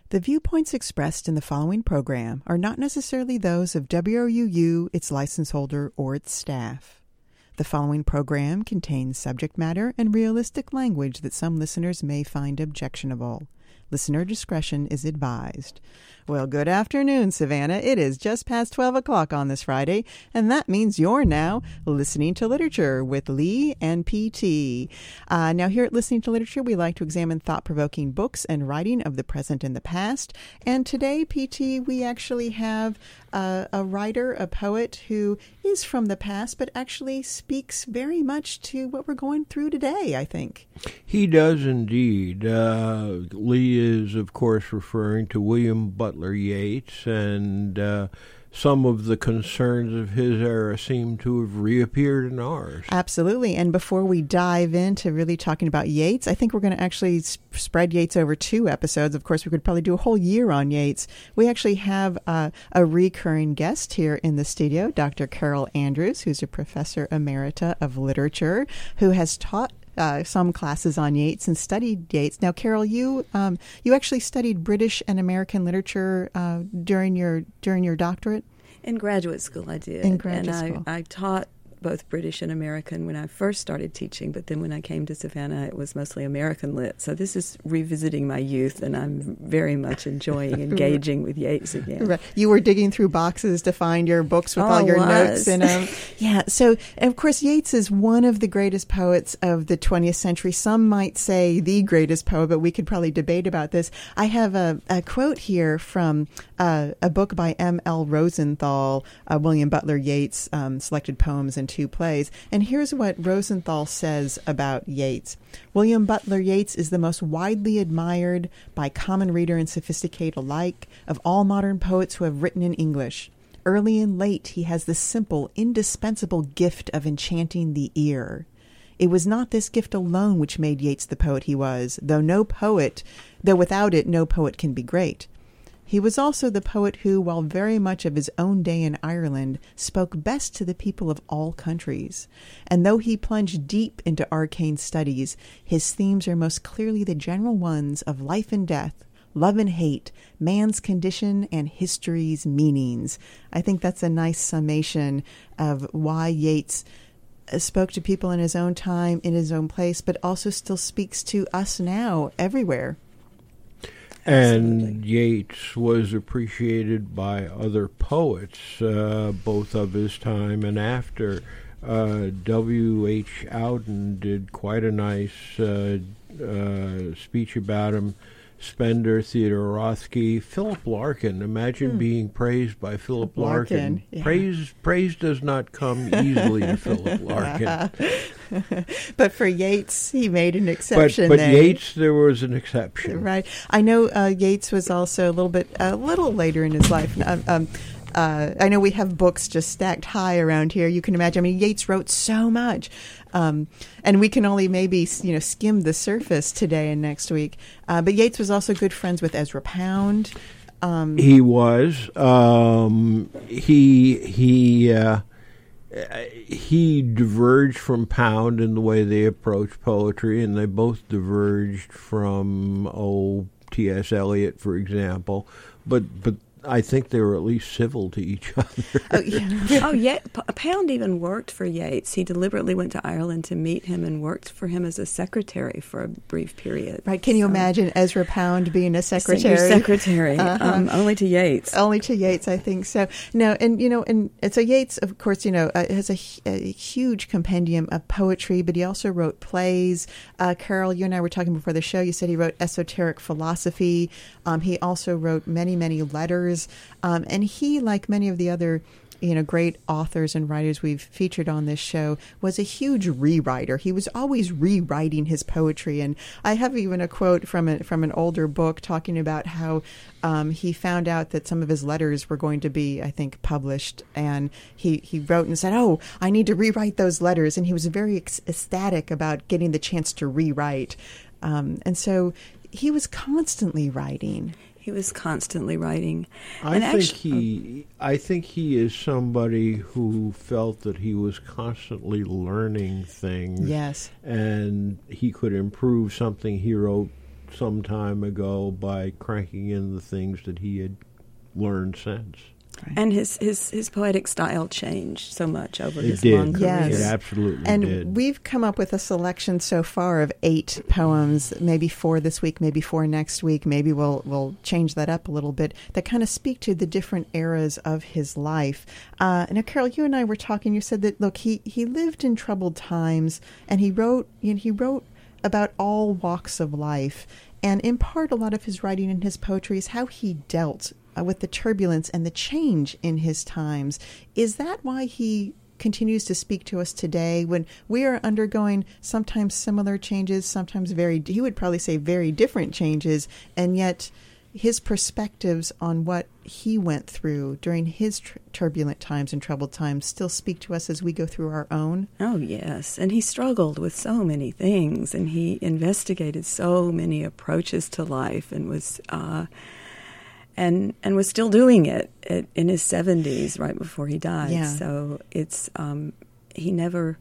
The viewpoints expressed in the following program are not necessarily those of WRUU, its license holder, or its staff. The following program contains subject matter and realistic language that some listeners may find objectionable. Listener discretion is advised. Well, good afternoon, Savannah. It is just past 12 o'clock on this Friday, and that means you're now listening to Literature with Lee and PT. Now, here at Listening to Literature, we like to examine thought-provoking books and writing of the present and the past. And today, PT, we actually have a writer, a poet who is from the past, but actually speaks very much to what we're going through today, I think. He does indeed. Lee is, of course, referring to William Butler Yeats, and some of the concerns of his era seem to have reappeared in ours. Absolutely. And before we dive into really talking about Yeats, I think we're going to actually spread Yeats over 2 episodes. Of course, we could probably do a whole year on Yeats. We actually have a recurring guest here in the studio, Dr. Carol Andrews, who's a professor emerita of literature, who has taught some classes on Yeats and studied Yeats. Now, Carol, you actually studied British and American literature during your doctorate? In graduate school, I did. In graduate school. I taught both British and American when I first started teaching, but then when I came to Savannah, it was mostly American lit. So this is revisiting my youth, and I'm very much enjoying engaging with Yeats again. Right. You were digging through boxes to find your books with all your notes in them. Yeah. So, of course, Yeats is one of the greatest poets of the 20th century. Some might say the greatest poet, but we could probably debate about this. I have a quote here from a book by M.L. Rosenthal, William Butler Yeats, selected poems and 2 plays. And here's what Rosenthal says about Yeats. William Butler Yeats is the most widely admired by common reader and sophisticate alike of all modern poets who have written in English. Early and late, he has the simple, indispensable gift of enchanting the ear. It was not this gift alone which made Yeats the poet he was, though without it, no poet can be great. He was also the poet who, while very much of his own day in Ireland, spoke best to the people of all countries. And though he plunged deep into arcane studies, his themes are most clearly the general ones of life and death, love and hate, man's condition, and history's meanings. I think that's a nice summation of why Yeats spoke to people in his own time, in his own place, but also still speaks to us now, everywhere. And Yeats was appreciated by other poets, both of his time and after. W.H. Auden did quite a nice speech about him. Spender, Theodore Rothke, Philip Larkin. Imagine being praised by Philip Larkin. Yeah. Praise does not come easily to Philip Larkin. But for Yeats, he made an exception. But Yeats, there was an exception. Right. I know Yeats was also a little later in his life. I know we have books just stacked high around here. You can imagine. I mean, Yeats wrote so much. And we can only maybe, skim the surface today and next week. But Yeats was also good friends with Ezra Pound. He was. He diverged from Pound in the way they approached poetry, and they both diverged from T.S. Eliot, for example. But I think they were at least civil to each other. Pound even worked for Yeats. He deliberately went to Ireland to meet him and worked for him as a secretary for a brief period. Right. Can you imagine Ezra Pound being a secretary? Senior secretary. Only to Yeats. Only to Yeats, I think so. No, and so Yeats, of course, has a huge compendium of poetry, but he also wrote plays. Carol, you and I were talking before the show. You said he wrote esoteric philosophy. He also wrote many, many letters. And he, like many of the other great authors and writers we've featured on this show, was a huge rewriter. He was always rewriting his poetry. And I have even a quote from an older book talking about how he found out that some of his letters were going to be, I think, published. And he wrote and said, I need to rewrite those letters. And he was very ecstatic about getting the chance to rewrite. And so he was constantly writing. He was constantly writing. I think he is somebody who felt that he was constantly learning things. Yes. And he could improve something he wrote some time ago by cranking in the things that he had learned since. Right. And his poetic style changed so much over his long career. Yes. It absolutely and did. And we've come up with a selection so far of 8 poems, maybe 4 this week, maybe 4 next week. Maybe we'll change that up a little bit, that kind of speak to the different eras of his life. Now, Carol, you and I were talking. You said that, look, he lived in troubled times, and he wrote about all walks of life. And in part, a lot of his writing and his poetry is how he dealt with the turbulence and the change in his times. Is that why he continues to speak to us today when we are undergoing sometimes similar changes, sometimes he would probably say very different changes, and yet his perspectives on what he went through during his turbulent times and troubled times still speak to us as we go through our own? Oh, yes. And he struggled with so many things, and he investigated so many approaches to life, and was and was still doing it in his 70s, right before he died. Yeah. So it's he never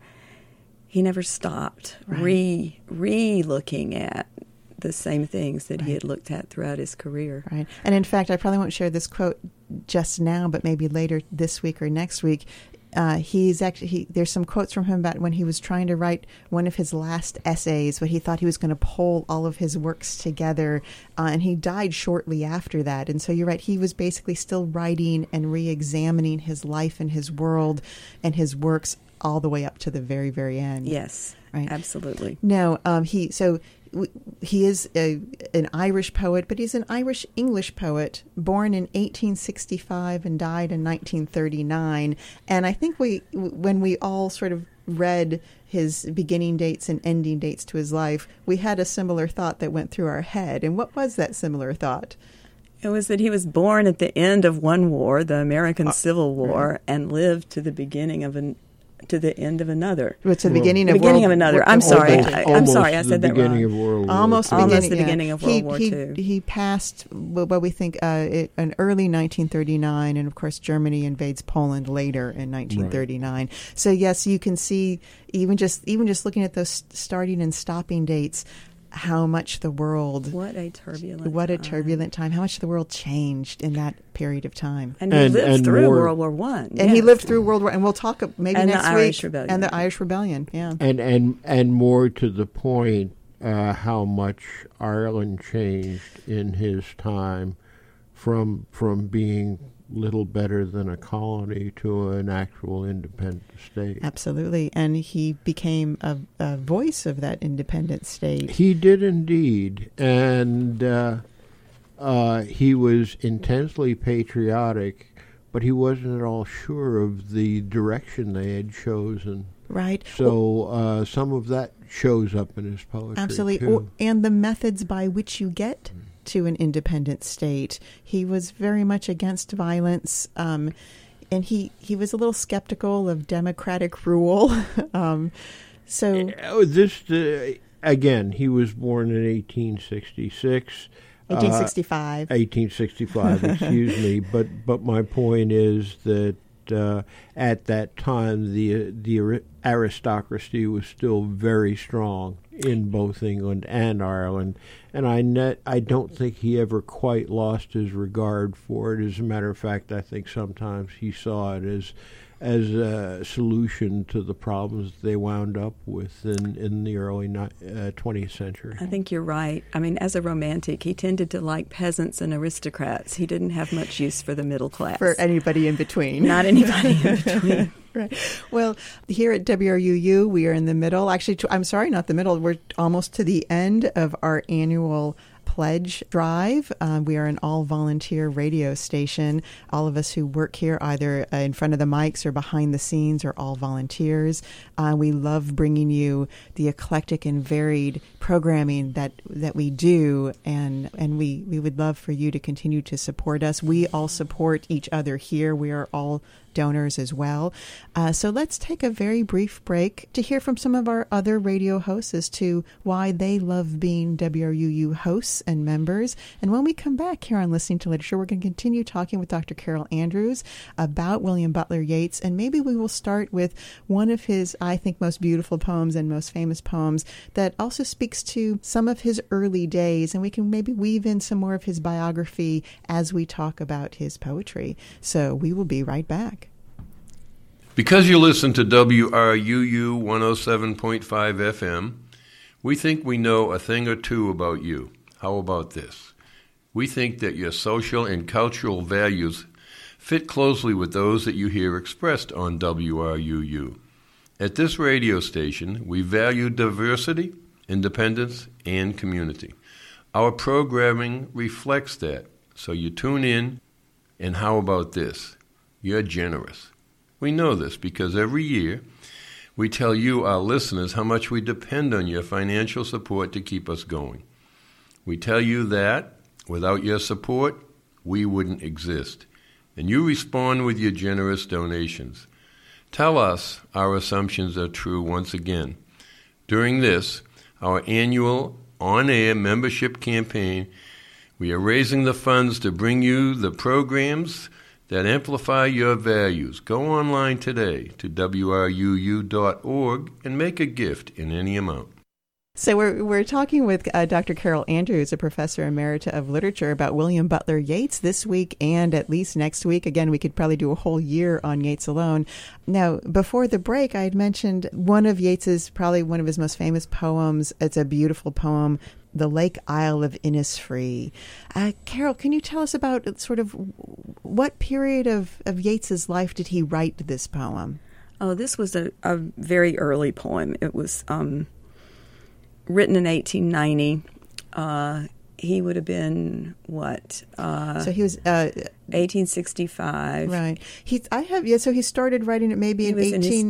stopped re-looking at the same things that he had looked at throughout his career. Right. And in fact, I probably won't share this quote just now, but maybe later this week or next week. There's some quotes from him about when he was trying to write one of his last essays, but he thought he was going to pull all of his works together, and he died shortly after that. And so you're right, he was basically still writing and re-examining his life and his world and his works all the way up to the very, very end. Yes, right. Absolutely. No, he is an Irish poet, but he's an Irish-English poet, born in 1865 and died in 1939. And I think when we all sort of read his beginning dates and ending dates to his life, we had a similar thought that went through our head. And what was that similar thought? It was that he was born at the end of one war, the American Civil War, and lived to the beginning of to the end of another. To the beginning of another. I'm sorry. I'm sorry. I said that wrong. Almost the beginning of World War II. He passed, what we think, in early 1939, and of course Germany invades Poland later in 1939. Right. So yes, you can see even just looking at those starting and stopping dates, how much the world... What a turbulent time. How much the world changed in that period of time. And he lived through World War I. And he lived through World War... And we'll talk maybe and next the week. Irish Rebellion. And the Irish Rebellion, yeah. And more to the point, how much Ireland changed in his time from being little better than a colony to an actual independent state. Absolutely. And he became a voice of that independent state. He did indeed. And he was intensely patriotic, but he wasn't at all sure of the direction they had chosen. Right. So some of that shows up in his poetry. Absolutely. And the methods by which you get to an independent state. He was very much against violence, and he was a little skeptical of democratic rule. Again, he was born in 1866. 1865. 1865, excuse me. But my point is that at that time, the aristocracy was still very strong in both England and Ireland, and I don't think he ever quite lost his regard for it. As a matter of fact, I think sometimes he saw it as a solution to the problems they wound up with in the early 20th century. I think you're right. I mean, as a romantic, he tended to like peasants and aristocrats. He didn't have much use for the middle class. For anybody in between. Not anybody in between. Right. Well, here at WRUU, we are in the middle. Actually, I'm sorry, not the middle. We're almost to the end of our annual pledge drive. We are an all-volunteer radio station. All of us who work here, either in front of the mics or behind the scenes, are all volunteers. We love bringing you the eclectic and varied programming that we do, and we would love for you to continue to support us. We all support each other here. We are all donors as well. So let's take a very brief break to hear from some of our other radio hosts as to why they love being WRUU hosts and members. And when we come back here on Listening to Literature, we're going to continue talking with Dr. Carol Andrews about William Butler Yeats, and maybe we will start with one of his, I think, most beautiful poems and most famous poems that also speaks to some of his early days, and we can maybe weave in some more of his biography as we talk about his poetry. So we will be right back. Because you listen to WRUU 107.5 FM, we think we know a thing or two about you. How about this? We think that your social and cultural values fit closely with those that you hear expressed on WRUU. At this radio station, we value diversity, independence, and community. Our programming reflects that, so you tune in, and how about this? You're generous. We know this because every year we tell you, our listeners, how much we depend on your financial support to keep us going. We tell you that without your support, we wouldn't exist. And you respond with your generous donations. Tell us our assumptions are true once again. During this, our annual on-air membership campaign, we are raising the funds to bring you the programs that amplify your values. Go online today to WRUU.org and make a gift in any amount. So we're talking with Dr. Carol Andrews, a professor emerita of literature, about William Butler Yeats this week and at least next week. Again, we could probably do a whole year on Yeats alone. Now, before the break, I had mentioned one of Yeats's, probably one of his most famous poems. It's a beautiful poem, The Lake Isle of Innisfree. Carol, can you tell us about sort of what period of Yeats's life did he write this poem? Oh, this was a very early poem. It was written in 1890. He would have been, what? So he was 1865. Right. So he started writing it maybe in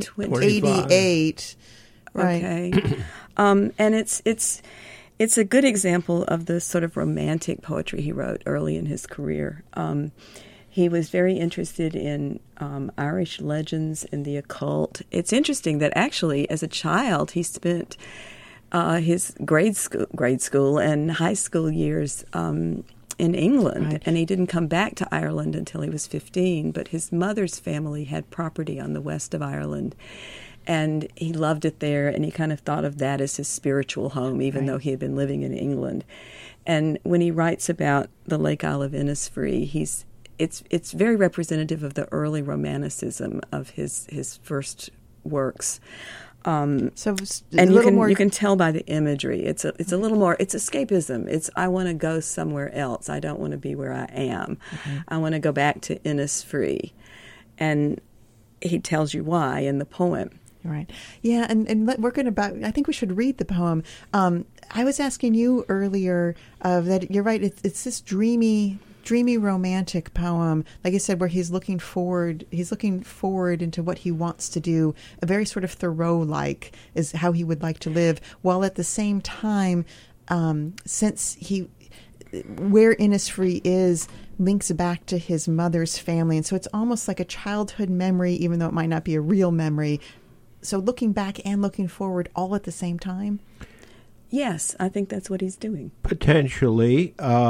1888. Right. Okay. And it's a good example of the sort of romantic poetry he wrote early in his career. He was very interested in Irish legends and the occult. It's interesting that actually, as a child, he spent his grade school and high school years in England, right. And he didn't come back to Ireland until he was 15. But his mother's family had property on the west of Ireland, and he loved it there, and he kind of thought of that as his spiritual home, even right. though he had been living in England. And when he writes about the Lake Isle of Innisfree, it's very representative of the early romanticism of his first works. And you can tell by the imagery. It's a little more. It's escapism. It's I want to go somewhere else. I don't want to be where I am. Mm-hmm. I want to go back to Innisfree, and he tells you why in the poem. Right. Yeah, and we're going to. I think we should read the poem. I was asking you earlier that you're right. It's this dreamy romantic poem, like I said, where he's looking forward into what he wants to do. A very sort of Thoreau-like is how he would like to live, while at the same time, since where Innisfree is links back to his mother's family, and so it's almost like a childhood memory, even though it might not be a real memory. So looking back and looking forward all at the same time. Yes, I think that's what he's doing. Potentially.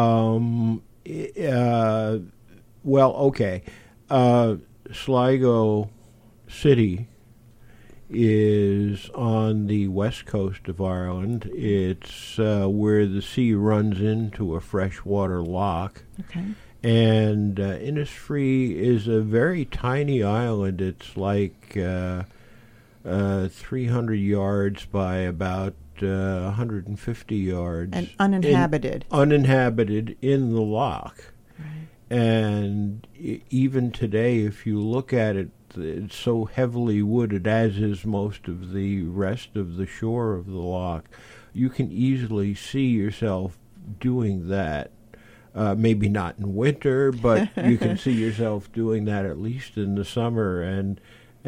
Sligo City is on the west coast of Ireland. It's where the sea runs into a freshwater loch. Okay. And Innisfree is a very tiny island. It's like 300 yards by about 150 yards. And uninhabited. Uninhabited in the loch. Right. And even today, if you look at it, it's so heavily wooded, as is most of the rest of the shore of the loch. You can easily see yourself doing that. Maybe not in winter, but you can see yourself doing that at least in the summer. And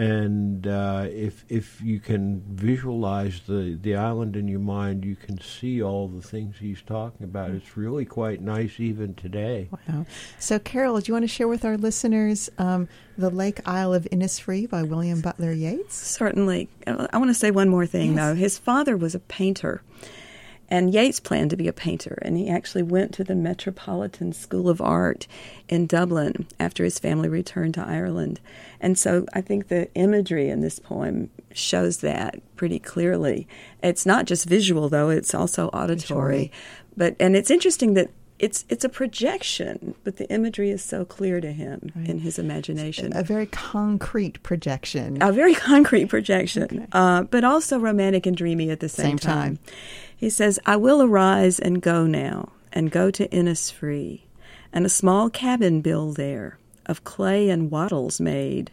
if you can visualize the island in your mind, you can see all the things he's talking about. It's really quite nice even today. Wow. So, Carol, do you want to share with our listeners The Lake Isle of Innisfree by William Butler Yeats? Certainly. I want to say one more thing, though. His father was a painter, And Yeats planned to be a painter, and he actually went to the Metropolitan School of Art in Dublin after his family returned to Ireland. And so I think the imagery in this poem shows that pretty clearly. It's not just visual, though, it's also auditory. And it's interesting that it's a projection, but the imagery is so clear to him in his imagination. A very concrete projection. A very concrete projection, but also romantic and dreamy at the same time. He says, I will arise and go now, and go to Innisfree, and a small cabin build there, of clay and wattles made.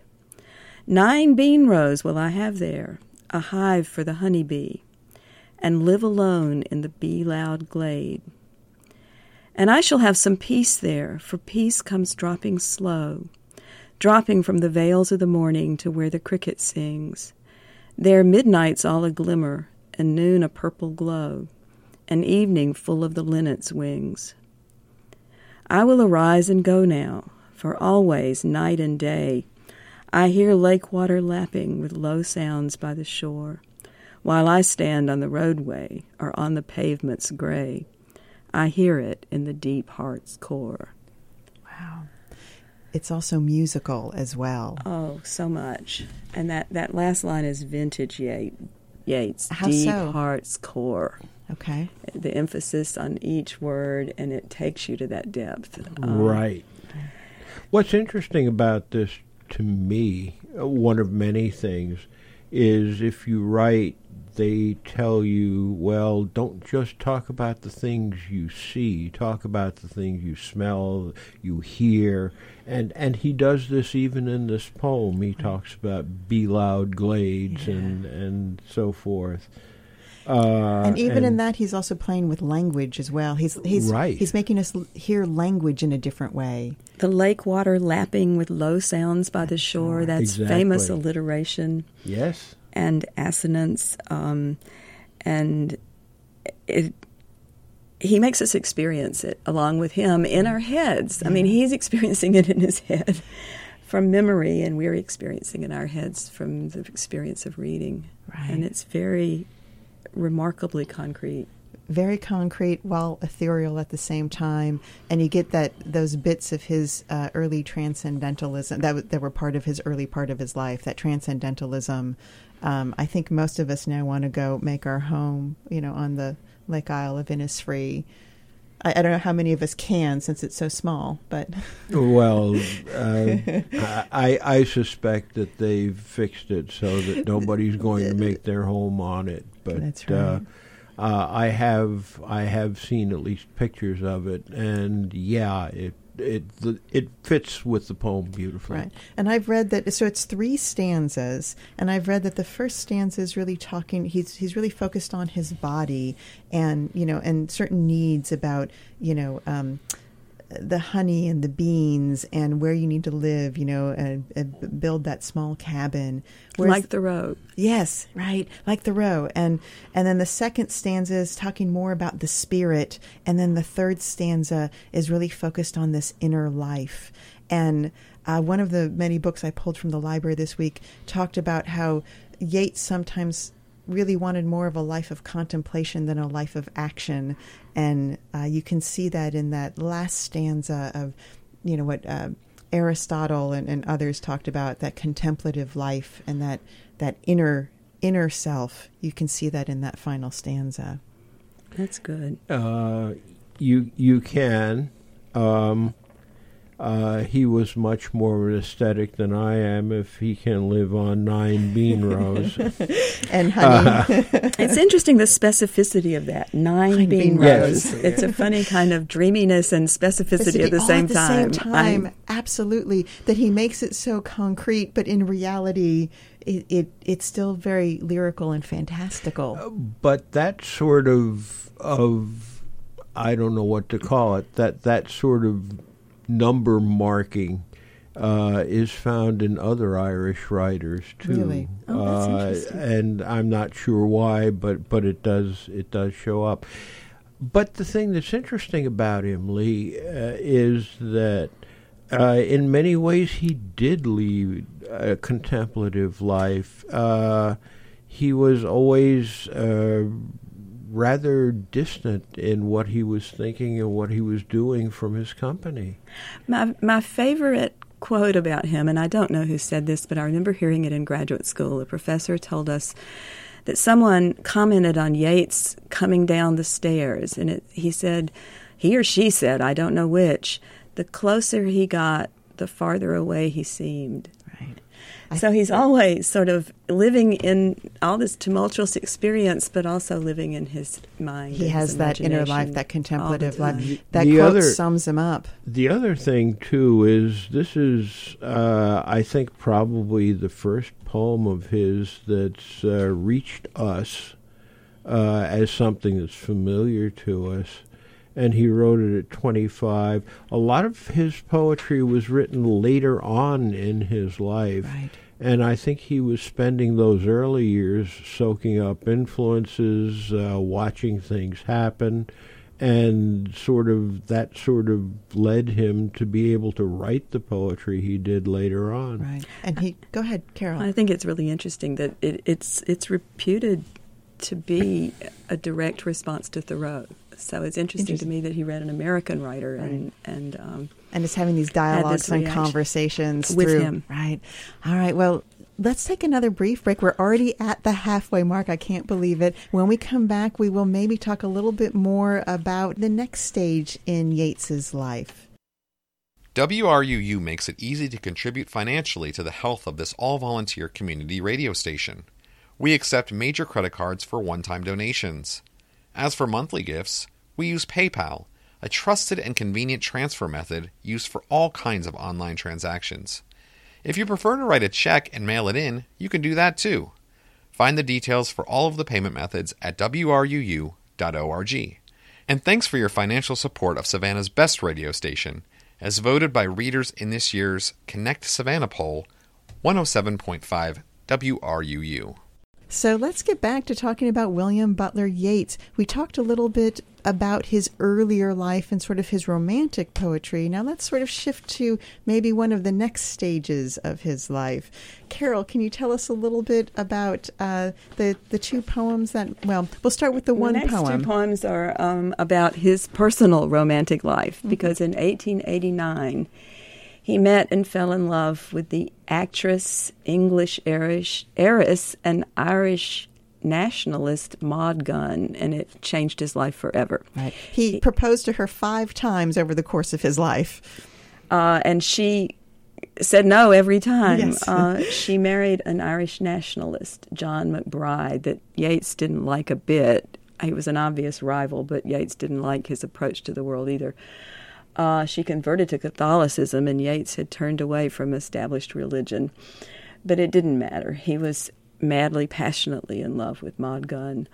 9 bean rows will I have there, a hive for the honey bee, and live alone in the bee-loud glade. And I shall have some peace there, for peace comes dropping slow, dropping from the vales of the morning to where the cricket sings. There midnight's all a glimmer, and noon a purple glow, and evening full of the linnet's wings. I will arise and go now, for always, night and day, I hear lake water lapping with low sounds by the shore, while I stand on the roadway or on the pavement's gray. I hear it in the deep heart's core. Wow. It's also musical as well. Oh, so much. And that last line is vintage Yeats. How deep so? heart's core. Okay. The emphasis on each word, and it takes you to that depth. Right. What's interesting about this, to me, one of many things, is if you write, they tell you, well, don't just talk about the things you see, talk about the things you smell, you hear. And he does this even in this poem. He talks about bee-loud glades and so forth. And even in that, he's also playing with language as well. He's making us hear language in a different way. The lake water lapping with low sounds by the shore, that's famous alliteration. Yes. And assonance. And he makes us experience it along with him in our heads. I mean, he's experiencing it in his head from memory, and we're experiencing it in our heads from the experience of reading. Right. And it's very remarkably concrete. Very concrete while ethereal at the same time, and you get those bits of his early transcendentalism that were part of his early part of his life. That transcendentalism, I think most of us now want to go make our home, on the Lake Isle of Innisfree. I don't know how many of us can, since it's so small, but well, I suspect that they've fixed it so that nobody's going to make their home on it. But that's right. I have seen at least pictures of it, and it fits with the poem beautifully. Right. And I've read that, so it's 3 stanzas, and I've read that the first stanza is really talking, he's really focused on his body and, and certain needs about, the honey and the beans and where you need to live, and build that small cabin. Like Thoreau. Yes, right, like Thoreau. And then the second stanza is talking more about the spirit, and then the third stanza is really focused on this inner life. And one of the many books I pulled from the library this week talked about how Yeats sometimes really wanted more of a life of contemplation than a life of action. And you can see that in that last stanza of, what Aristotle and others talked about, that contemplative life and that inner self. You can see that in that final stanza. That's good. You can. He was much more of an aesthetic than I am if he can live on 9 bean rows. And honey. It's interesting, the specificity of that. 9 bean rows. Yes. It's a funny kind of dreaminess and specificity at the same time. Absolutely. That he makes it so concrete, but in reality, it's still very lyrical and fantastical. But that sort of I don't know what to call it, that sort of number marking is found in other Irish writers too. Really? Oh, that's interesting. And I'm not sure why, but it does show up. But the thing that's interesting about him, Lee, is that in many ways he did lead a contemplative life. He was always rather distant in what he was thinking and what he was doing from his company. My favorite quote about him, and I don't know who said this, but I remember hearing it in graduate school. A professor told us that someone commented on Yeats coming down the stairs, and he or she said, I don't know which, the closer he got, the farther away he seemed. Right. So he's always sort of living in all this tumultuous experience, but also living in his mind. He has that inner life, that contemplative life. That the quote other, sums him up. The other thing, too, is this is, I think, probably the first poem of his that's reached us as something that's familiar to us. And he wrote it at 25. A lot of his poetry was written later on in his life. Right. And I think he was spending those early years soaking up influences, watching things happen, and that sort of led him to be able to write the poetry he did later on. Right. And go ahead, Carol. I think it's really interesting that it's reputed to be a direct response to Thoreau. So it's interesting to me that he read an American writer and is having these dialogues and conversations with him. Right. All right. Well, let's take another brief break. We're already at the halfway mark. I can't believe it. When we come back, we will maybe talk a little bit more about the next stage in Yeats's life. WRUU makes it easy to contribute financially to the health of this all-volunteer community radio station. We accept major credit cards for one-time donations. As for monthly gifts, we use PayPal, a trusted and convenient transfer method used for all kinds of online transactions. If you prefer to write a check and mail it in, you can do that too. Find the details for all of the payment methods at wruu.org. And thanks for your financial support of Savannah's best radio station, as voted by readers in this year's Connect Savannah poll, 107.5 WRUU. So let's get back to talking about William Butler Yeats. We talked a little bit about his earlier life and sort of his romantic poetry. Now let's sort of shift to maybe one of the next stages of his life. Carol, can you tell us a little bit about the two poems that, well, we'll start with the one poem. The next two poems are about his personal romantic life, because in 1889, he met and fell in love with the actress, English heiress, and Irish nationalist Maud Gonne, and it changed his life forever. Right. He proposed to her 5 times over the course of his life. And she said no every time. Yes. She married an Irish nationalist, John McBride, that Yeats didn't like a bit. He was an obvious rival, but Yeats didn't like his approach to the world either. She converted to Catholicism, and Yeats had turned away from established religion. But it didn't matter. He was madly, passionately in love with Maud Gonne.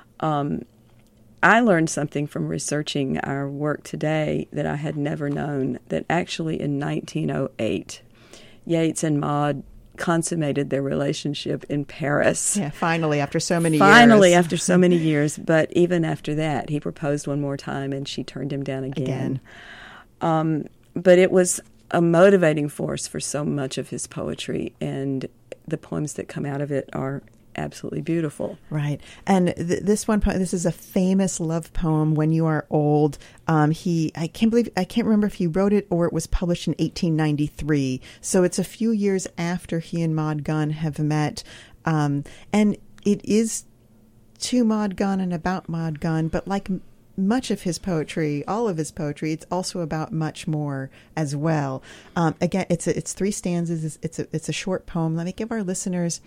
I learned something from researching our work today that I had never known, that actually in 1908, Yeats and Maud consummated their relationship in Paris. Yeah, finally, after so many years. Finally, after so many years. But even after that, he proposed one more time, and she turned him down again. But it was a motivating force for so much of his poetry, and the poems that come out of it are absolutely beautiful. Right. And this one poem, this is a famous love poem, When You Are Old. I can't remember if he wrote it or it was published in 1893. So it's a few years after he and Maud Gonne have met. And it is to Maud Gonne and about Maud Gonne, but like much of his poetry, all of his poetry, it's also about much more as well. Again, it's 3 stanzas. It's a short poem. Let me give our listeners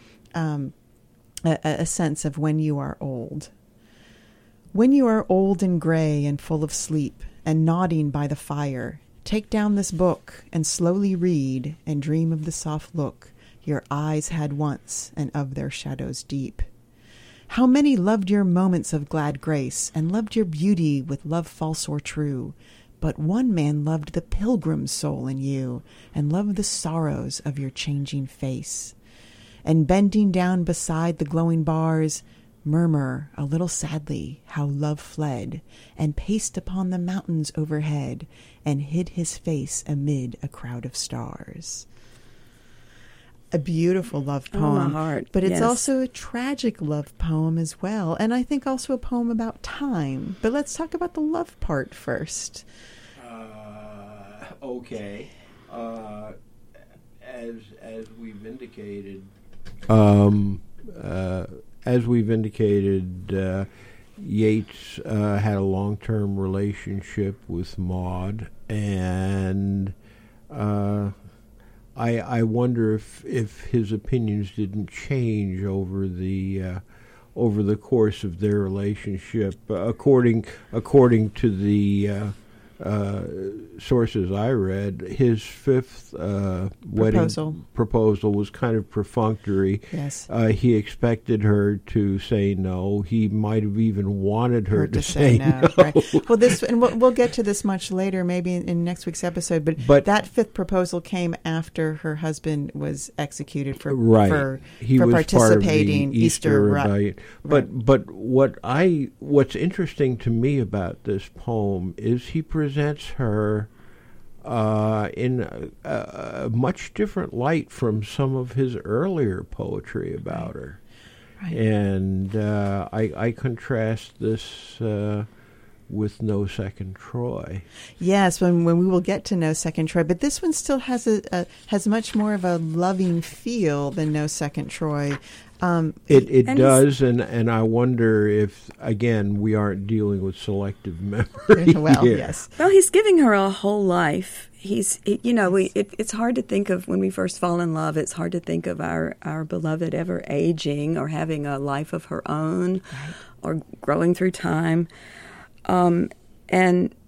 a sense of When You Are Old. When you are old and gray and full of sleep and nodding by the fire, take down this book and slowly read and dream of the soft look your eyes had once and of their shadows deep. How many loved your moments of glad grace and loved your beauty with love false or true, but one man loved the pilgrim's soul in you and loved the sorrows of your changing face. And bending down beside the glowing bars, murmur a little sadly how love fled and paced upon the mountains overhead and hid his face amid a crowd of stars. a beautiful love poem. My heart. But it's yes. also a tragic love poem as well. And I think also a poem about time. But let's talk about the love part first. Okay. As we've indicated, Yeats had a long-term relationship with Maud, and I wonder if his opinions didn't change over the course of their relationship. According to the sources I read, his fifth wedding proposal was kind of perfunctory. Yes. He expected her to say no. He might have even wanted her to say no. Right. Well, we'll get to this much later, maybe in next week's episode. But that fifth proposal came after her husband was executed for participating part of the Easter Rebellion. Right. But what's interesting to me about this poem is he presents her in a much different light from some of his earlier poetry about her. Right. And I contrast this with No Second Troy. Yes, when we will get to No Second Troy, but this one still has has much more of a loving feel than No Second Troy. It does, and I wonder if, again, we aren't dealing with selective memory. Well, yes. Well, he's giving her a whole life. It's hard to think of, when we first fall in love, it's hard to think of our beloved ever aging or having a life of her own or growing through time. And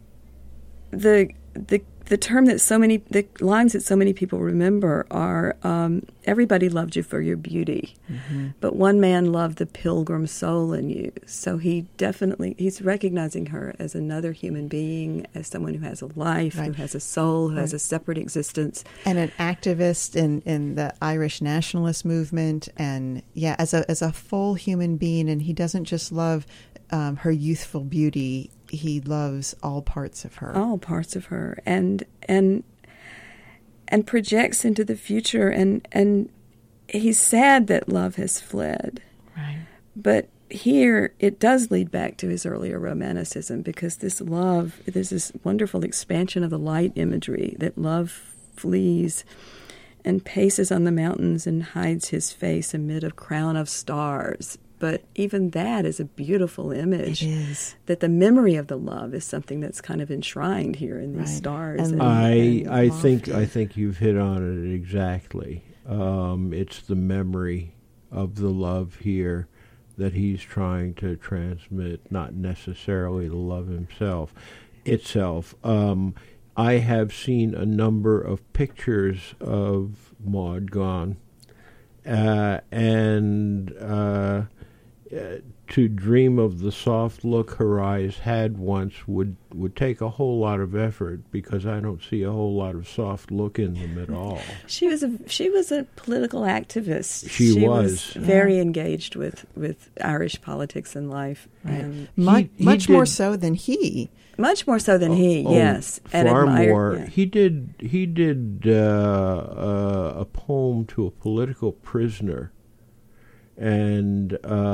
the term that the lines that so many people remember are, everybody loved you for your beauty, but one man loved the pilgrim soul in you. So he's recognizing her as another human being, as someone who has a life, who has a soul, who has a separate existence. And an activist in the Irish nationalist movement, and as a full human being. And he doesn't just love her youthful beauty. He loves all parts of her. All parts of her, and projects into the future. And he's sad that love has fled. Right. But here it does lead back to his earlier romanticism, because this love, there's this wonderful expansion of the light imagery, that love flees and paces on the mountains and hides his face amid a crown of stars. But even that is a beautiful image. It is. That the memory of the love is something that's kind of enshrined here in these stars. And I think you've hit on it exactly. It's the memory of the love here that he's trying to transmit, not necessarily the love itself. I have seen a number of pictures of Maud Gonne, and to dream of the soft look her eyes had once would take a whole lot of effort, because I don't see a whole lot of soft look in them at all. She was a political activist. She was very engaged with Irish politics and life. Right. And much more so than he. Much more so than he, yes. Far more. Yeah. He did a poem to a political prisoner. And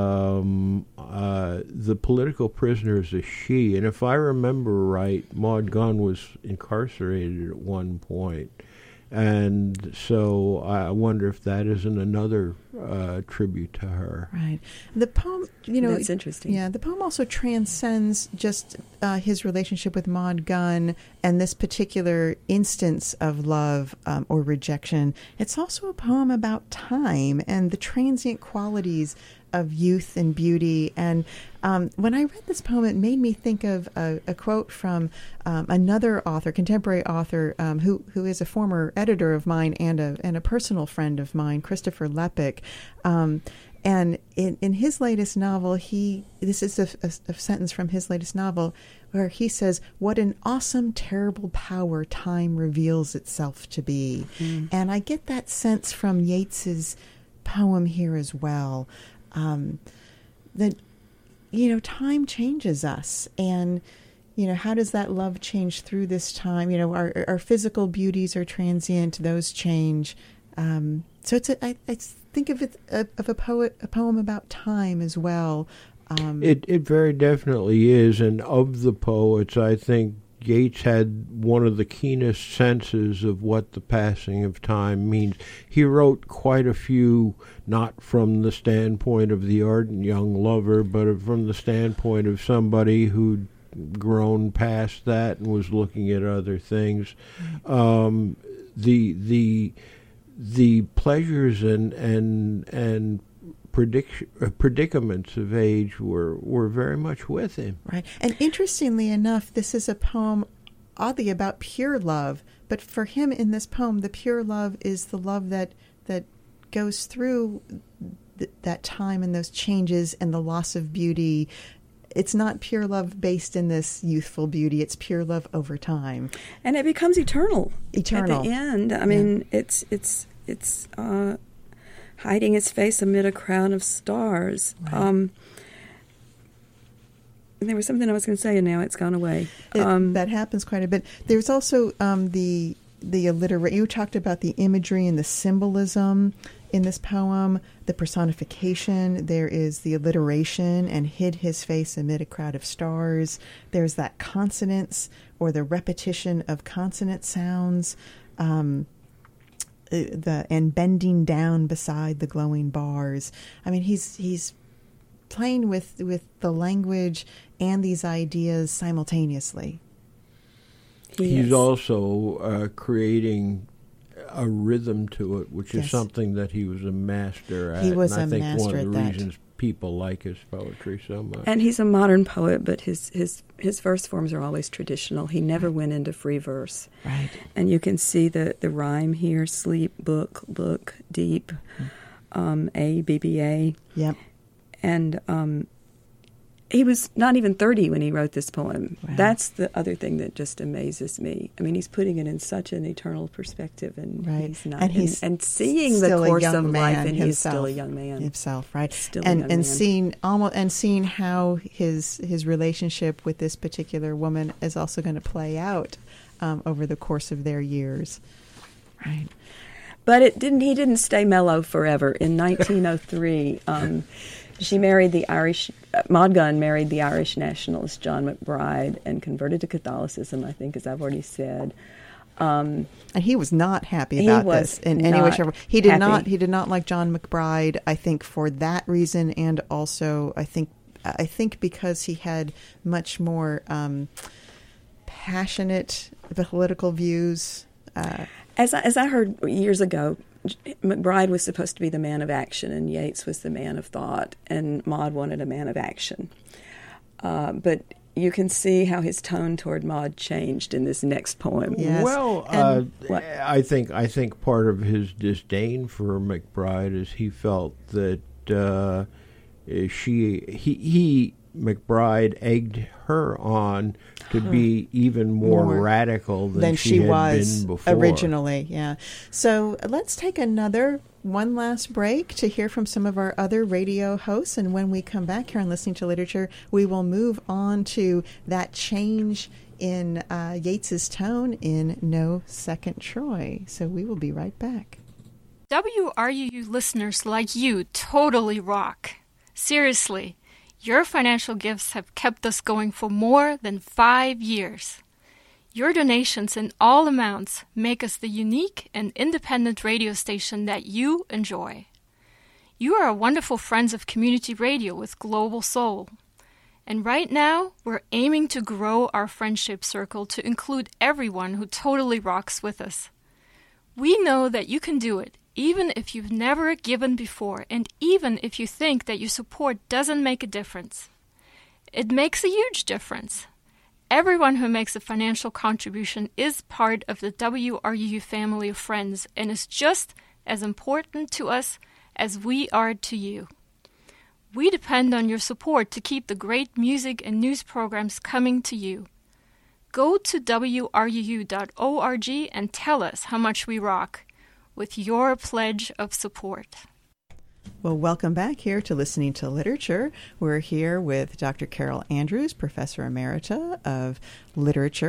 the political prisoner is a she. And if I remember right, Maud Gonne was incarcerated at one point. And so I wonder if that isn't another tribute to her. Right. The poem, that's interesting. Yeah, the poem also transcends just his relationship with Maud Gonne and this particular instance of love or rejection. It's also a poem about time and the transient qualities of youth and beauty. And when I read this poem, it made me think of a quote from another author, contemporary author, who is a former editor of mine and a personal friend of mine, Christopher Lepik. And in his latest novel, this is a sentence from his latest novel where he says, "What an awesome, terrible power time reveals itself to be." And I get that sense from Yeats's poem here as well. That, time changes us. And, how does that love change through this time? Our physical beauties are transient. Those change. So I think of it of a poem about time as well. It very definitely is, and of the poets, I think Yeats had one of the keenest senses of what the passing of time means. He wrote quite a few, not from the standpoint of the ardent young lover, but from the standpoint of somebody who'd grown past that and was looking at other things. The pleasures and predicaments of age were very much with him. Right. And interestingly enough, this is a poem oddly about pure love, but for him in this poem, the pure love is the love that goes through that time and those changes and the loss of beauty. It's not pure love based in this youthful beauty. It's pure love over time. And it becomes eternal. Eternal. At the end. I mean, it's hiding its face amid a crown of stars. Right. And there was something I was going to say, and now it's gone away. That happens quite a bit. There's also the alliteration. You talked about the imagery and the symbolism in this poem, the personification. There is the alliteration, and hid his face amid a crowd of stars. There's that consonance or the repetition of consonant sounds. And bending down beside the glowing bars. I mean, he's playing with the language and these ideas simultaneously. He's also creating a rhythm to it, which is something that he was a master at. He was and I think master one of the at that. reasons people like his poetry so much. And he's a modern poet, but his verse forms are always traditional. He never went into free verse. Right. And you can see the rhyme here: sleep, book, look, deep, BBA. Yep. And he was not even 30 when he wrote this poem. Wow. That's the other thing that just amazes me. I mean, he's putting it in such an eternal perspective, and he's not. And seeing the course of life, and he's still a young man himself, right? Still a young man. Seeing how his relationship with this particular woman is also going to play out over the course of their years, right? But he didn't stay mellow forever. In 1903. She married the Irish, Maud Gonne married the Irish nationalist John McBride and converted to Catholicism, I think, as I've already said. And he was not happy about this in any way, shape, or form. He did not like John McBride, I think, for that reason, and also I think because he had much more passionate political views. As I heard years ago, McBride was supposed to be the man of action, and Yeats was the man of thought, and Maud wanted a man of action. But you can see how his tone toward Maud changed in this next poem. Yes. Well, I think part of his disdain for McBride is he felt that McBride egged her on to be even more radical than she was been before. Originally. Yeah. So let's take one last break to hear from some of our other radio hosts, and when we come back here on Listening to Literature, we will move on to that change in Yeats's tone in No Second Troy. So we will be right back. WRUU listeners like you totally rock. Seriously. Your financial gifts have kept us going for more than 5 years. Your donations in all amounts make us the unique and independent radio station that you enjoy. You are wonderful friends of community radio with Global Soul. And right now, we're aiming to grow our friendship circle to include everyone who totally rocks with us. We know that you can do it, even if you've never given before, and even if you think that your support doesn't make a difference. It makes a huge difference. Everyone who makes a financial contribution is part of the WRUU family of friends and is just as important to us as we are to you. We depend on your support to keep the great music and news programs coming to you. Go to WRUU.org and tell us how much we rock with your pledge of support. Well, welcome back here to Listening to Literature. We're here with Dr. Carol Andrews, Professor Emerita of Literature,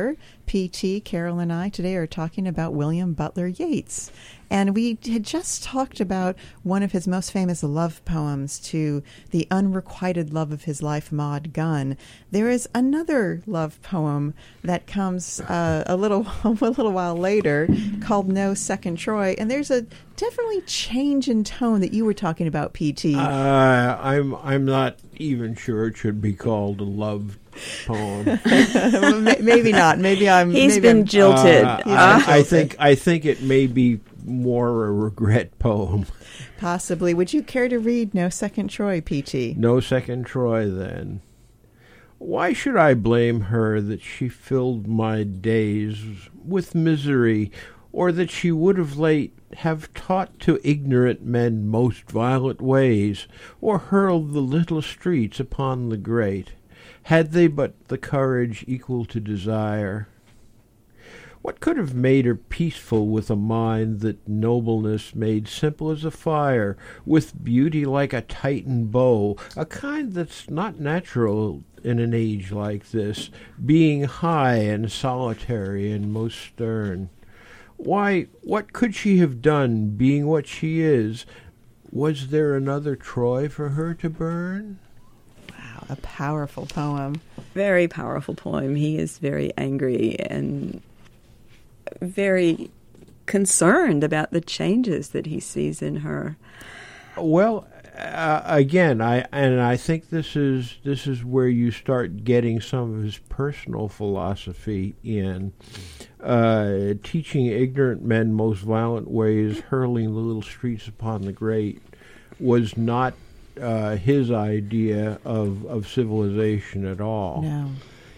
PT, Carol and I today are talking about William Butler Yeats. And we had just talked about one of his most famous love poems to the unrequited love of his life, Maud Gonne. There is another love poem that comes a little while later called No Second Troy. And there's a definitely change in tone that you were talking about, PT. I'm not even sure it should be called a love poem. Maybe not. He's been jilted. I think it may be more a regret poem. Possibly. Would you care to read No Second Troy, PT? No Second Troy, then. Why should I blame her that she filled my days with misery, or that she would of late have taught to ignorant men most violent ways, or hurled the little streets upon the great, had they but the courage equal to desire? What could have made her peaceful with a mind that nobleness made simple as a fire, with beauty like a Titan bow, a kind that's not natural in an age like this, being high and solitary and most stern? Why, what could she have done, being what she is? Was there another Troy for her to burn? Wow, a powerful poem. Very powerful poem. He is very angry and very concerned about the changes that he sees in her. Well, again, I think this is where you start getting some of his personal philosophy in. Teaching ignorant men most violent ways, hurling the little streets upon the great, was not his idea of civilization at all. No.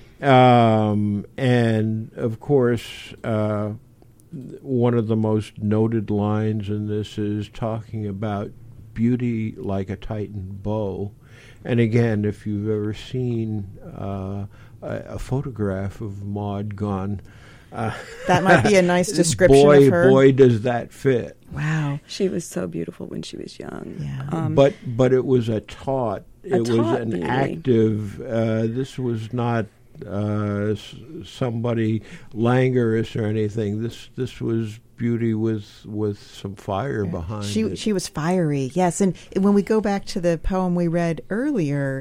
And of course, one of the most noted lines in this is talking about beauty like a Titan bow. And again, if you've ever seen a photograph of Maud Gonne, that might be a nice description of her. Boy, does that fit. Wow. She was so beautiful when she was young. Yeah. But it was a taut. It was an beauty. active. This was not somebody languorous or anything. This was beauty with some fire behind it. She was fiery, yes. And when we go back to the poem we read earlier,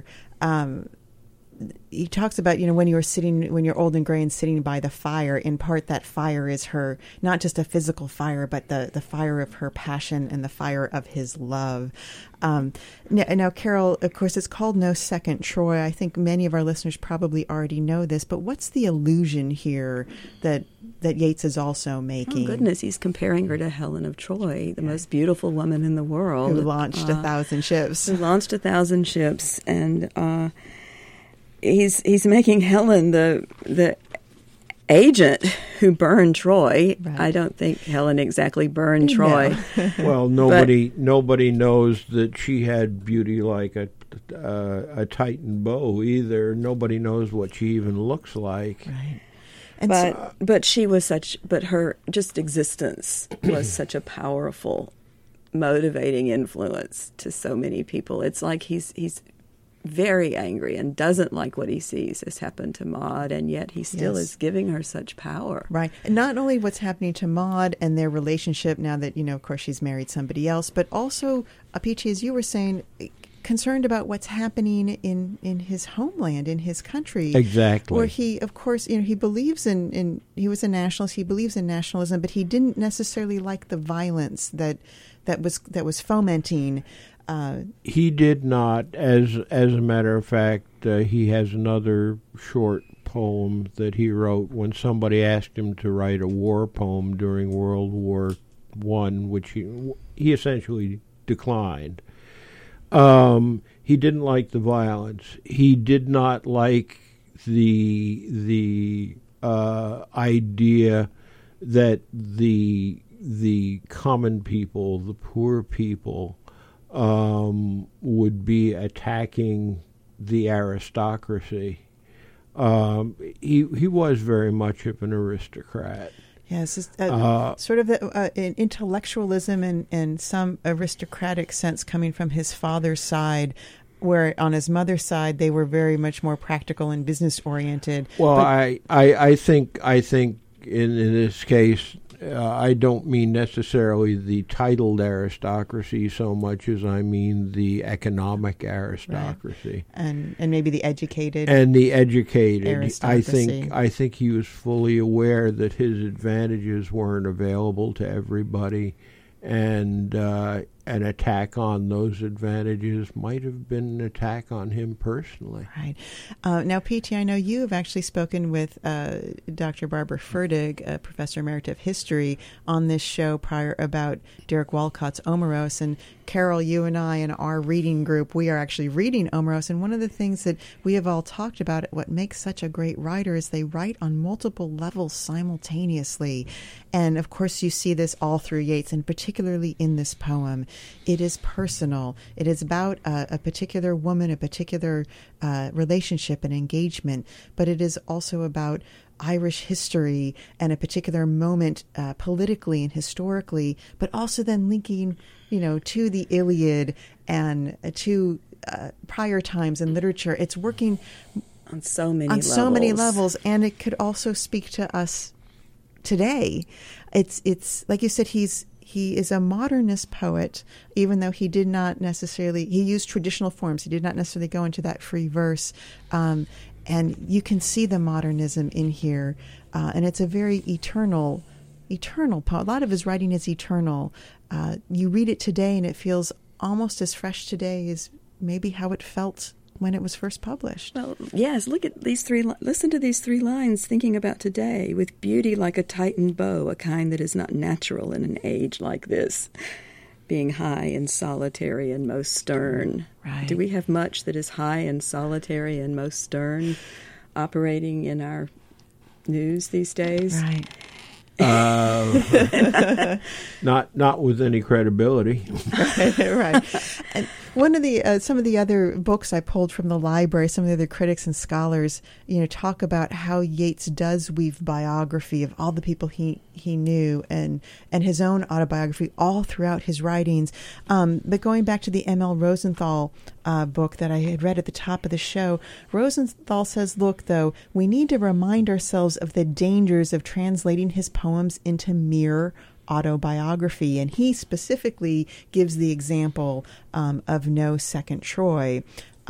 he talks about, when you're old and gray and sitting by the fire, in part that fire is her, not just a physical fire, but the fire of her passion and the fire of his love. Now, Carol, of course, it's called No Second Troy. I think many of our listeners probably already know this, but what's the allusion here that Yeats is also making? Oh, goodness, he's comparing her to Helen of Troy, the most beautiful woman in the world. Who launched 1,000 ships. Who launched 1,000 ships, and he's making Helen the agent who burned Troy. Right. I don't think Helen exactly burned Troy. No. Well, nobody knows that she had beauty like a Titan bow either. Nobody knows what she even looks like. Right. But her just existence was such a powerful, motivating influence to so many people. It's like he's very angry and doesn't like what he sees has happened to Maud, and yet he still is giving her such power. Right. And not only what's happening to Maud and their relationship now that, of course, she's married somebody else, but also, Peachy, as you were saying, concerned about what's happening in his homeland, in his country. Exactly. Where he, of course, he believes he was a nationalist, he believes in nationalism, but he didn't necessarily like the violence that was fomenting. He did not. As a matter of fact, he has another short poem that he wrote when somebody asked him to write a war poem during World War I, which he essentially declined. He didn't like the violence. He did not like the idea that the common people, the poor people, would be attacking the aristocracy. He was very much of an aristocrat. Yes, sort of an intellectualism and some aristocratic sense coming from his father's side where on his mother's side they were very much more practical and business oriented. Well, I think in this case, I don't mean necessarily the titled aristocracy so much as I mean the economic aristocracy, right. and maybe the educated aristocracy. I think he was fully aware that his advantages weren't available to everybody, and an attack on those advantages might have been an attack on him personally. Right. Now, P.T., I know you have actually spoken with Dr. Barbara Ferdig, Professor Emerita of History, on this show prior about Derek Walcott's Omeros. And Carol, you and I in our reading group, we are actually reading Omeros. And one of the things that we have all talked about, what makes such a great writer, is they write on multiple levels simultaneously. And, of course, you see this all through Yeats, and particularly in this poem. It is personal. It is about a particular woman, a particular relationship and engagement, but it is also about Irish history and a particular moment politically and historically, but also then linking, to the Iliad and to prior times in literature. It's working on so many levels, and it could also speak to us today. It's like you said, he is a modernist poet, even though he did not necessarily, he used traditional forms. He did not necessarily go into that free verse. And you can see the modernism in here. And it's a very eternal poem. A lot of his writing is eternal. You read it today and it feels almost as fresh today as maybe how it felt when it was first published. Well, yes, look at these listen to these 3 lines, thinking about today. With beauty like a tightened bow, a kind that is not natural in an age like this, being high and solitary and most stern. Right. Do we have much that is high and solitary and most stern operating in our news these days? Right. Not with any credibility. Right. And one of the some of the other books I pulled from the library, some of the other critics and scholars, talk about how Yeats does weave biography of all the people he knew and his own autobiography all throughout his writings. But going back to the M.L. Rosenthal book that I had read at the top of the show, Rosenthal says, look, though, we need to remind ourselves of the dangers of translating his poems into mere autobiography. And he specifically gives the example of No Second Troy.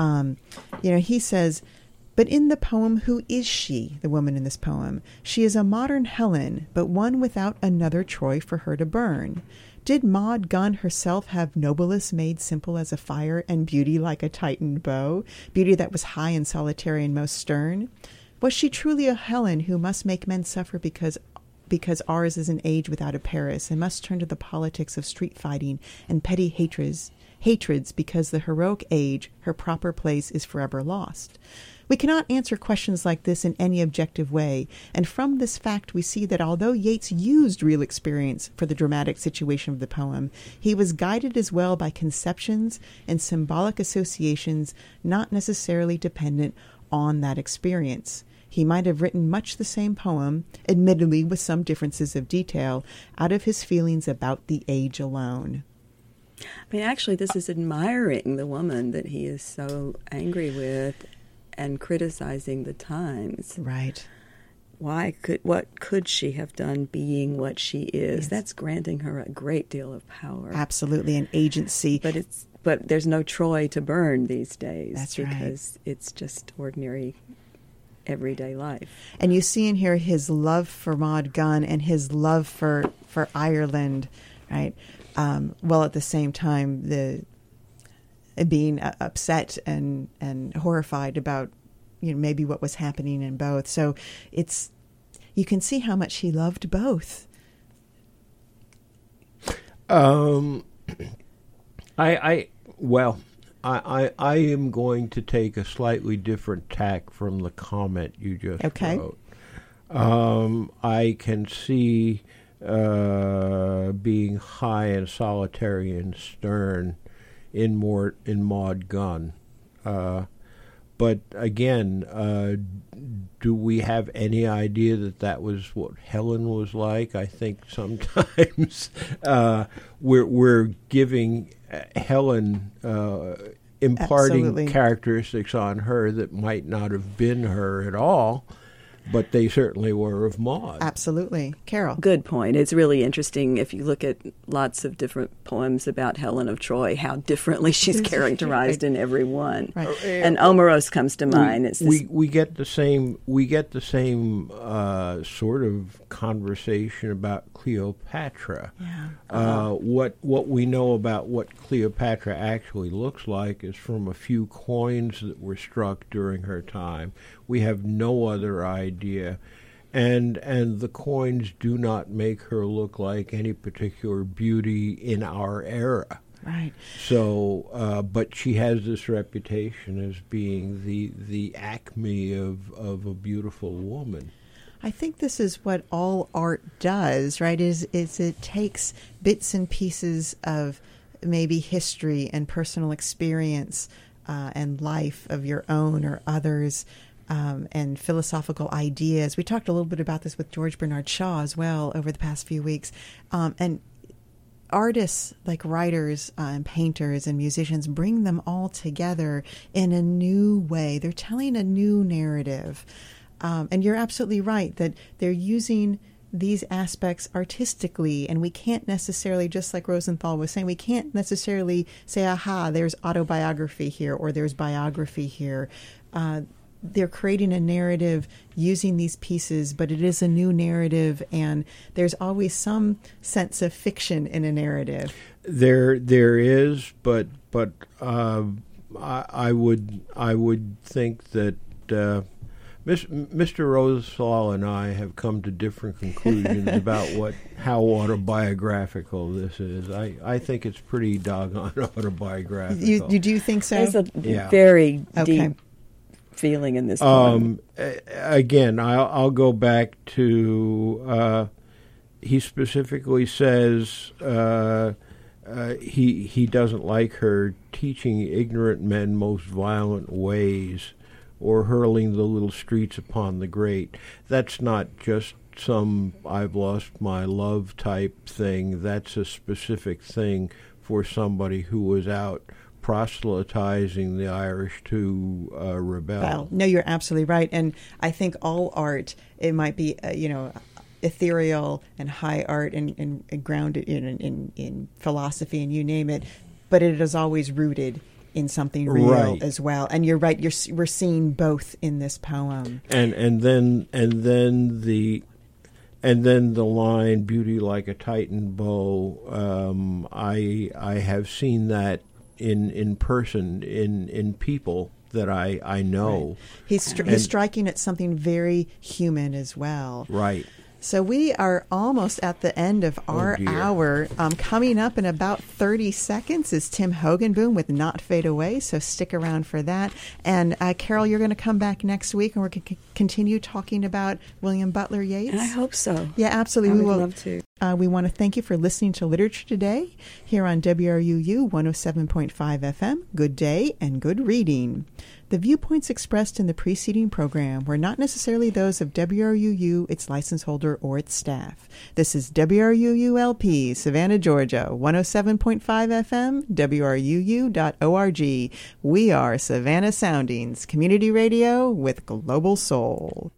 He says, but in the poem, who is she, the woman in this poem? She is a modern Helen, but one without another Troy for her to burn. Did Maud Gunn herself have nobleness made simple as a fire and beauty like a tightened bow, beauty that was high and solitary and most stern? Was she truly a Helen who must make men suffer because ours is an age without a Paris, and must turn to the politics of street fighting and petty hatreds because the heroic age, her proper place, is forever lost? We cannot answer questions like this in any objective way, and from this fact we see that although Yeats used real experience for the dramatic situation of the poem, he was guided as well by conceptions and symbolic associations not necessarily dependent on that experience. He might have written much the same poem, admittedly with some differences of detail, out of his feelings about the age alone. I mean, actually, this is admiring the woman that he is so angry with and criticizing the times. Right. What could she have done being what she is? Yes. That's granting her a great deal of power. Absolutely, an agency. But there's no Troy to burn these days. That's because it's just ordinary everyday life. And you see in here his love for Maud Gunn and his love for Ireland, right? While at the same time being upset and horrified about maybe what was happening in both. So you can see how much he loved both. I am going to take a slightly different tack from the comment you just wrote. I can see being high and solitary and stern in Maud Gunn. But again, do we have any idea that was what Helen was like? I think sometimes we're giving Helen imparting Absolutely. characteristics on her that might not have been her at all, but they certainly were of Maud. Absolutely. Carol. Good point. It's really interesting if you look at lots of different poems about Helen of Troy, how differently she's characterized in every one. Right. And Omeros comes to mind. We get the same sort of conversation about Cleopatra. Yeah. What we know about what Cleopatra actually looks like is from a few coins that were struck during her time. We have no other idea. And the coins do not make her look like any particular beauty in our era. Right. So, but she has this reputation as being the acme of a beautiful woman. I think this is what all art does, right? Is it takes bits and pieces of maybe history and personal experience and life of your own or others. And philosophical ideas. We talked a little bit about this with George Bernard Shaw as well over the past few weeks. And artists like writers and painters and musicians bring them all together in a new way. They're telling a new narrative. And you're absolutely right that they're using these aspects artistically, and we can't necessarily, just like Rosenthal was saying, we can't necessarily say, aha, there's autobiography here or there's biography here. They're creating a narrative using these pieces, but it is a new narrative, and there's always some sense of fiction in a narrative. There is, but I would think that Mr. Rosenthal and I have come to different conclusions about how autobiographical this is. I think it's pretty doggone autobiographical. You do think so? There's a very deep feeling in this poem. Again, I'll go back to he specifically says he doesn't like her teaching ignorant men most violent ways or hurling the little streets upon the great. That's not just some I've lost my love type thing. That's a specific thing for somebody who was out proselytizing the Irish to rebel. Well, no, you're absolutely right. And I think all art, it might be, ethereal and high art and grounded in philosophy and you name it, but it is always rooted in something real as well. And you're right, we're seeing both in this poem. And then the line "beauty like a Titan bow." I have seen that in person in people that I know. Right. He's striking at something very human as well. Right. So we are almost at the end of our hour. Coming up in about 30 seconds is Tim Hogenboom with Not Fade Away, so stick around for that. And Carol, you're going to come back next week, and we're going to continue talking about William Butler Yeats. I hope so. Yeah, absolutely. I would love to. We want to thank you for listening to Literature Today here on WRUU 107.5 FM. Good day and good reading. The viewpoints expressed in the preceding program were not necessarily those of WRUU, its license holder, or its staff. This is WRUU-LP, Savannah, Georgia, 107.5 FM, WRUU.org. We are Savannah Soundings, community radio with global soul.